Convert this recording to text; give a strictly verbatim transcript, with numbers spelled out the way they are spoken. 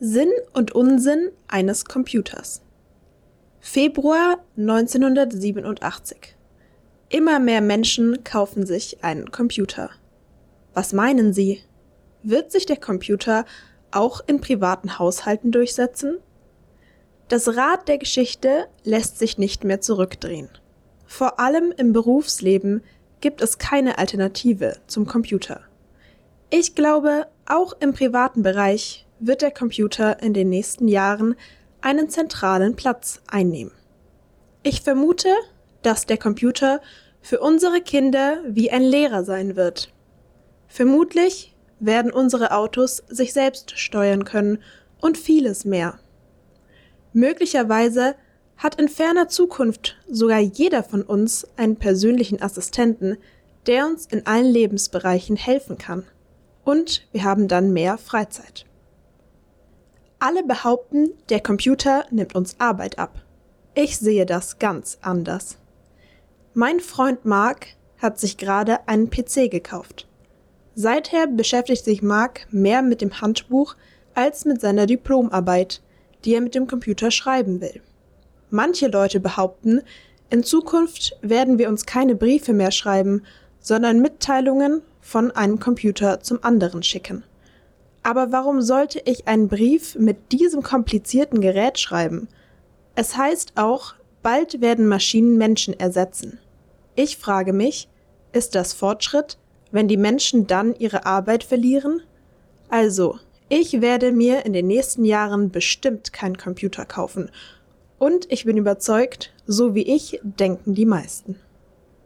Sinn und Unsinn eines Computers. Februar neunzehnhundertsiebenundachtzig. Immer mehr Menschen kaufen sich einen Computer. Was meinen Sie? Wird sich der Computer auch in privaten Haushalten durchsetzen? Das Rad der Geschichte lässt sich nicht mehr zurückdrehen. Vor allem im Berufsleben gibt es keine Alternative zum Computer. Ich glaube, auch im privaten Bereich wird der Computer in den nächsten Jahren einen zentralen Platz einnehmen. Ich vermute, dass der Computer für unsere Kinder wie ein Lehrer sein wird. Vermutlich werden unsere Autos sich selbst steuern können und vieles mehr. Möglicherweise hat in ferner Zukunft sogar jeder von uns einen persönlichen Assistenten, der uns in allen Lebensbereichen helfen kann. Und wir haben dann mehr Freizeit. Alle behaupten, der Computer nimmt uns Arbeit ab. Ich sehe das ganz anders. Mein Freund Mark hat sich gerade einen P C gekauft. Seither beschäftigt sich Mark mehr mit dem Handbuch als mit seiner Diplomarbeit, die er mit dem Computer schreiben will. Manche Leute behaupten, in Zukunft werden wir uns keine Briefe mehr schreiben, sondern Mitteilungen von einem Computer zum anderen schicken. Aber warum sollte ich einen Brief mit diesem komplizierten Gerät schreiben? Es heißt auch, bald werden Maschinen Menschen ersetzen. Ich frage mich, ist das Fortschritt, wenn die Menschen dann ihre Arbeit verlieren? Also, ich werde mir in den nächsten Jahren bestimmt keinen Computer kaufen. Und ich bin überzeugt, so wie ich denken die meisten.